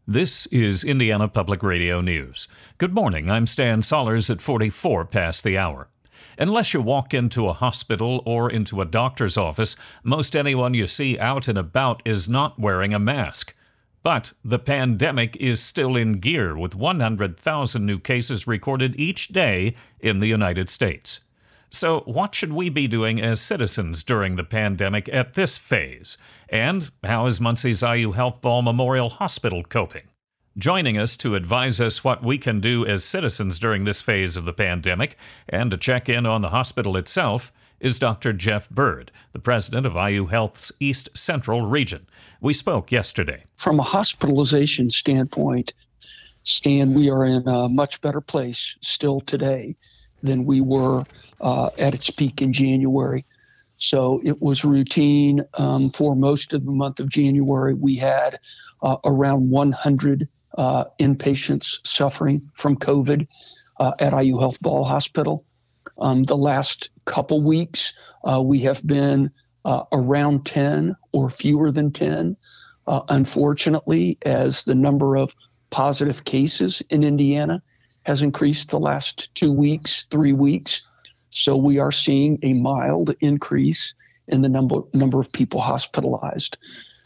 This is Indiana Public Radio News. Good morning, I'm Stan Sollers at 44 past the hour. Unless you walk into a hospital or into a doctor's office, most anyone you see out and about is not wearing a mask. But the pandemic is still in gear, with 100,000 new cases recorded each day in the United States. So what should we be doing as citizens during the pandemic at this phase? And how is Muncie's IU Health Ball Memorial Hospital coping? Joining us to advise us what we can do as citizens during this phase of the pandemic and to check in on the hospital itself is Dr. Jeff Bird, the president of IU Health's East Central region. We spoke yesterday. From a hospitalization standpoint, Stan, we are in a much better place still today than we were at its peak in January. So it was routine for most of the month of January. We had around 100 inpatients suffering from COVID at IU Health Ball Hospital. The last couple weeks, we have been around 10 or fewer than 10. Unfortunately, as the number of positive cases in Indiana has increased the last 2 weeks, 3 weeks. So we are seeing a mild increase in the number of people hospitalized.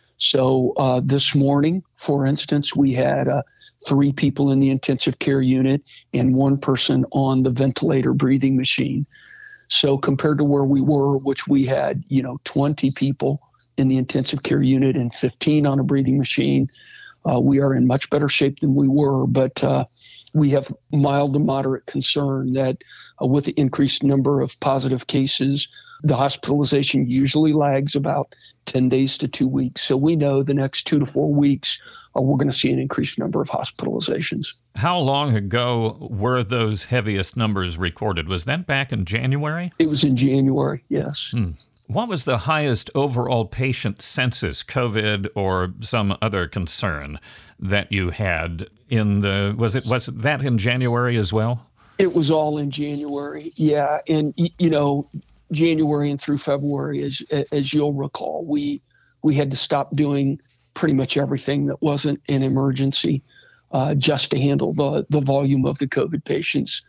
So this morning, for instance, we had 3 people in the intensive care unit and 1 person on the ventilator breathing machine. So compared to where we were, which we had, 20 people in the intensive care unit and 15 on a breathing machine, we are in much better shape than we were. But we have mild to moderate concern that with the increased number of positive cases, the hospitalization usually lags about 10 days to 2 weeks. So we know the next 2 to 4 weeks, we're going to see an increased number of hospitalizations. How long ago were those heaviest numbers recorded? Was that back in January? It was in January, yes. What was the highest overall patient census, COVID or some other concern, that you had was that in January as well? It was all in January, yeah. And, January and through February, as you'll recall, we had to stop doing pretty much everything that wasn't an emergency just to handle the volume of the COVID patients.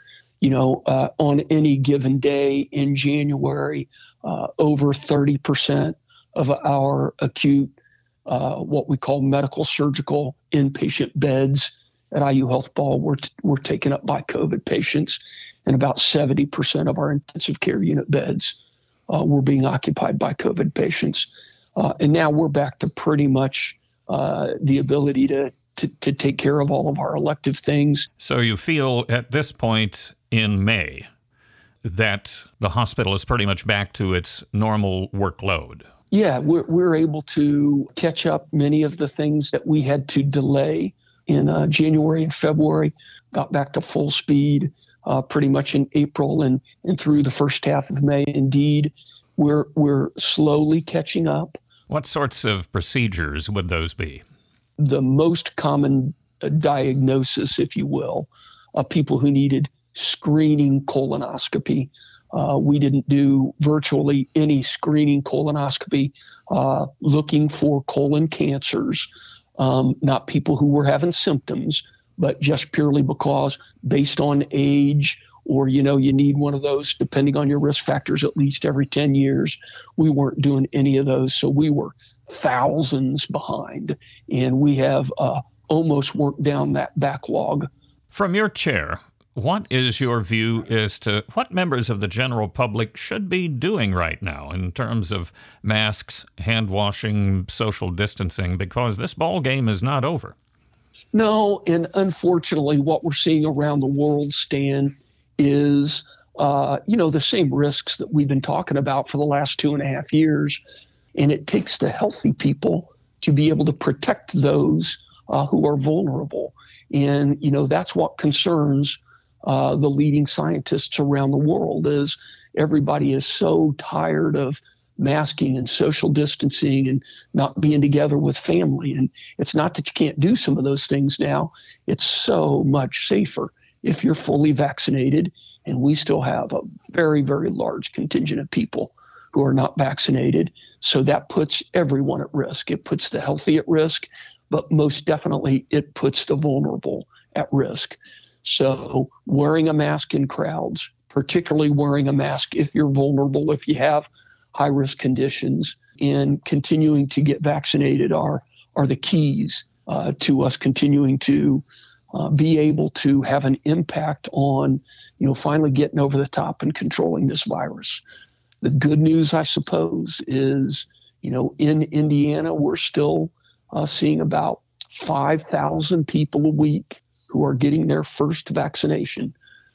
On any given day in January, over 30% of our acute, what we call medical surgical inpatient beds at IU Health Ball were taken up by COVID patients, and about 70% of our intensive care unit beds were being occupied by COVID patients. And now we're back to pretty much the ability to take care of all of our elective things. So you feel at this point in May that the hospital is pretty much back to its normal workload? Yeah, we're able to catch up many of the things that we had to delay in January and February, got back to full speed pretty much in April and through the first half of May. Indeed, we're slowly catching up. What sorts of procedures would those be? The most common diagnosis, if you will, of people who needed screening colonoscopy. We didn't do virtually any screening colonoscopy looking for colon cancers, not people who were having symptoms, but just purely because based on age or, you need one of those, depending on your risk factors, at least every 10 years. We weren't doing any of those. So we were thousands behind, and we have almost worked down that backlog. From your chair, what is your view as to what members of the general public should be doing right now in terms of masks, hand washing, social distancing, because this ball game is not over? No, and unfortunately, what we're seeing around the world, Stan, is the same risks that we've been talking about for the last 2.5 years. And it takes the healthy people to be able to protect those who are vulnerable. And, that's what concerns the leading scientists around the world, is everybody is so tired of masking and social distancing and not being together with family. And it's not that you can't do some of those things now. It's so much safer if you're fully vaccinated. And we still have a very, very large contingent of people who are not vaccinated. So that puts everyone at risk. It puts the healthy at risk, but most definitely it puts the vulnerable at risk. So wearing a mask in crowds, particularly wearing a mask if you're vulnerable, if you have high-risk conditions, and continuing to get vaccinated are the keys to us continuing to be able to have an impact on, finally getting over the top and controlling this virus. The good news, I suppose, is, in Indiana, we're still seeing about 5,000 people a week who are getting their first vaccination.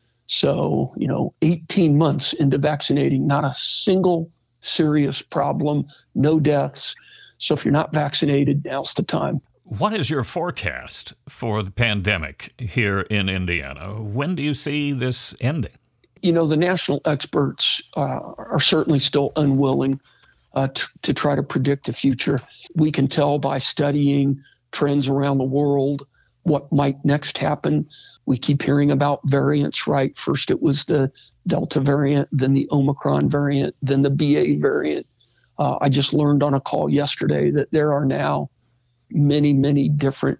So, 18 months into vaccinating, not a single serious problem, no deaths. So if you're not vaccinated, now's the time. What is your forecast for the pandemic here in Indiana? When do you see this ending? The national experts are certainly still unwilling to try to predict the future. We can tell by studying trends around the world what might next happen. We keep hearing about variants, right? First it was the Delta variant, then the Omicron variant, then the BA variant. I just learned on a call yesterday that there are now many, many different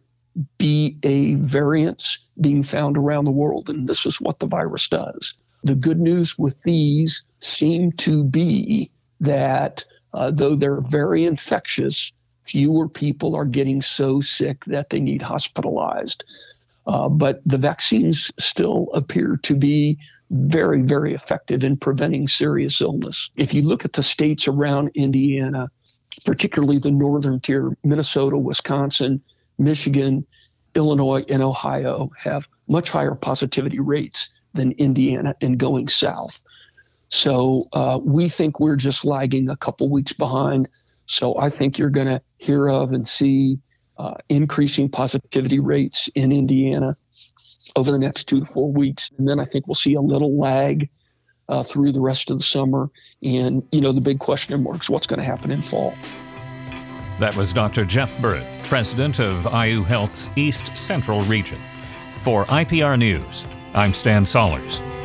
BA variants being found around the world, and this is what the virus does. The good news with these seem to be that though they're very infectious, fewer people are getting so sick that they need hospitalized. But the vaccines still appear to be very, very effective in preventing serious illness. If you look at the states around Indiana, particularly the northern tier, Minnesota, Wisconsin, Michigan, Illinois, and Ohio have much higher positivity rates than Indiana and going south. So we think we're just lagging a couple weeks behind. So I think you're going to hear of and see increasing positivity rates in Indiana over the next 2 to 4 weeks. And then I think we'll see a little lag through the rest of the summer. And, the big question mark is what's going to happen in fall. That was Dr. Jeff Burritt, president of IU Health's East Central Region. For IPR News, I'm Stan Sollers.